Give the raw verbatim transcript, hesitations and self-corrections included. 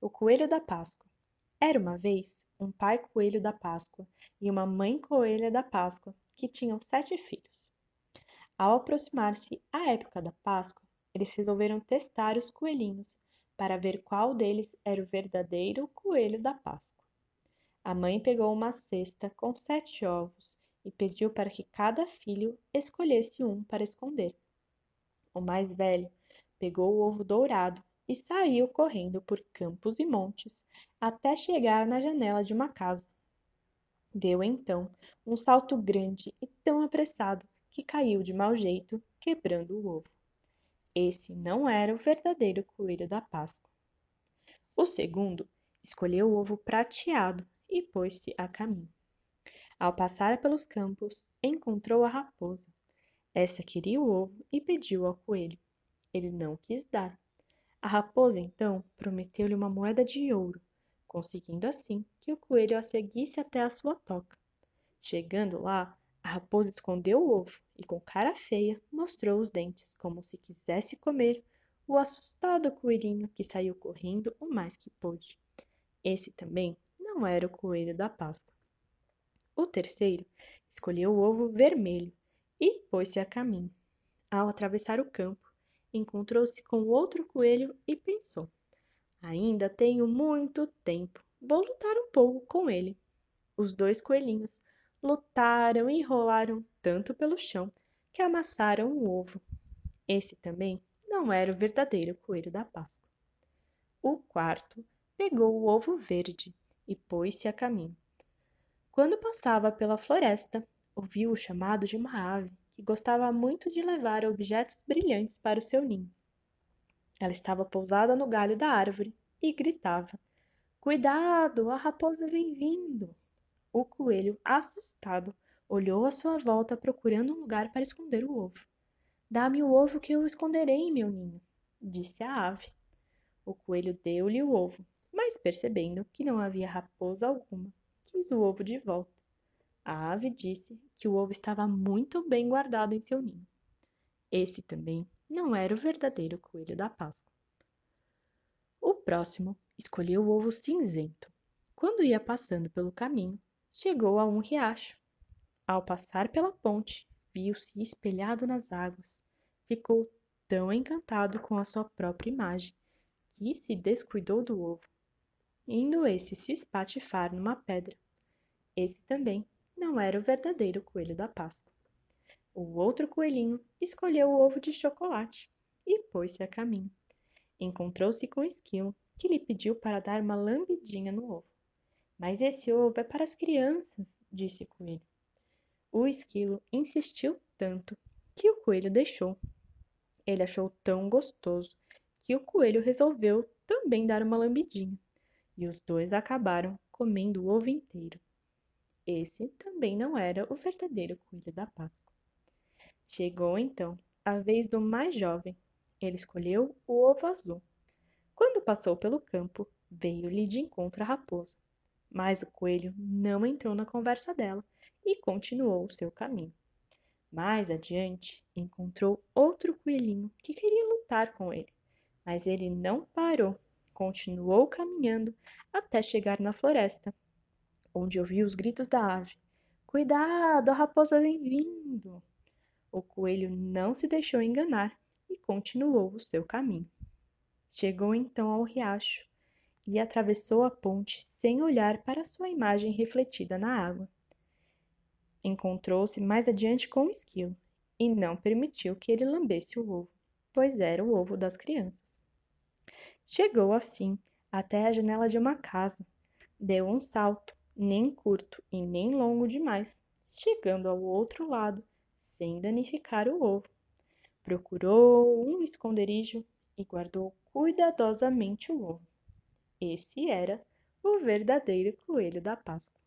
O Coelho da Páscoa. Era uma vez um pai coelho da Páscoa e uma mãe coelha da Páscoa que tinham sete filhos. Ao aproximar-se a época da Páscoa, eles resolveram testar os coelhinhos para ver qual deles era o verdadeiro coelho da Páscoa. A mãe pegou uma cesta com sete ovos e pediu para que cada filho escolhesse um para esconder. O mais velho pegou o ovo dourado e saiu correndo por campos e montes até chegar na janela de uma casa. Deu então um salto grande e tão apressado que caiu de mau jeito, quebrando o ovo. Esse não era o verdadeiro coelho da Páscoa. O segundo escolheu o ovo prateado e pôs-se a caminho. Ao passar pelos campos, encontrou a raposa. Essa queria o ovo e pediu ao coelho. Ele não quis dar. A raposa, então, prometeu-lhe uma moeda de ouro, conseguindo assim que o coelho a seguisse até a sua toca. Chegando lá, a raposa escondeu o ovo e, com cara feia, mostrou os dentes, como se quisesse comer o assustado coelhinho que saiu correndo o mais que pôde. Esse também não era o coelho da Páscoa. O terceiro escolheu o ovo vermelho e pôs-se a caminho. Ao atravessar o campo, encontrou-se com outro coelho e pensou: ainda tenho muito tempo, vou lutar um pouco com ele. Os dois coelhinhos lutaram e rolaram tanto pelo chão que amassaram o ovo. Esse também não era o verdadeiro coelho da Páscoa. O quarto pegou o ovo verde e pôs-se a caminho. Quando passava pela floresta, ouviu o chamado de uma ave que gostava muito de levar objetos brilhantes para o seu ninho. Ela estava pousada no galho da árvore e gritava: cuidado, a raposa vem vindo! O coelho, assustado, olhou à sua volta procurando um lugar para esconder o ovo. Dá-me o ovo que eu esconderei em meu ninho, disse a ave. O coelho deu-lhe o ovo, mas percebendo que não havia raposa alguma, quis o ovo de volta. A ave disse que o ovo estava muito bem guardado em seu ninho. Esse também não era o verdadeiro coelho da Páscoa. O próximo escolheu o ovo cinzento. Quando ia passando pelo caminho, chegou a um riacho. Ao passar pela ponte, viu-se espelhado nas águas. Ficou tão encantado com a sua própria imagem que se descuidou do ovo, indo esse se espatifar numa pedra. Esse também não era o verdadeiro coelho da Páscoa. O outro coelhinho escolheu o ovo de chocolate e pôs-se a caminho. Encontrou-se com o esquilo, que lhe pediu para dar uma lambidinha no ovo. Mas esse ovo é para as crianças, disse o coelho. O esquilo insistiu tanto que o coelho deixou. Ele achou tão gostoso que o coelho resolveu também dar uma lambidinha, e os dois acabaram comendo o ovo inteiro. Esse também não era o verdadeiro coelho da Páscoa. Chegou então a vez do mais jovem. Ele escolheu o ovo azul. Quando passou pelo campo, veio-lhe de encontro a raposa. Mas o coelho não entrou na conversa dela e continuou o seu caminho. Mais adiante, encontrou outro coelhinho que queria lutar com ele, mas ele não parou, continuou caminhando até chegar na floresta, onde ouviu os gritos da ave. Cuidado, a raposa vem vindo! O coelho não se deixou enganar e continuou o seu caminho. Chegou então ao riacho e atravessou a ponte sem olhar para sua imagem refletida na água. Encontrou-se mais adiante com o esquilo e não permitiu que ele lambesse o ovo, pois era o ovo das crianças. Chegou assim até a janela de uma casa. Deu um salto, nem curto e nem longo demais, chegando ao outro lado, sem danificar o ovo. Procurou um esconderijo e guardou cuidadosamente o ovo. Esse era o verdadeiro coelho da Páscoa.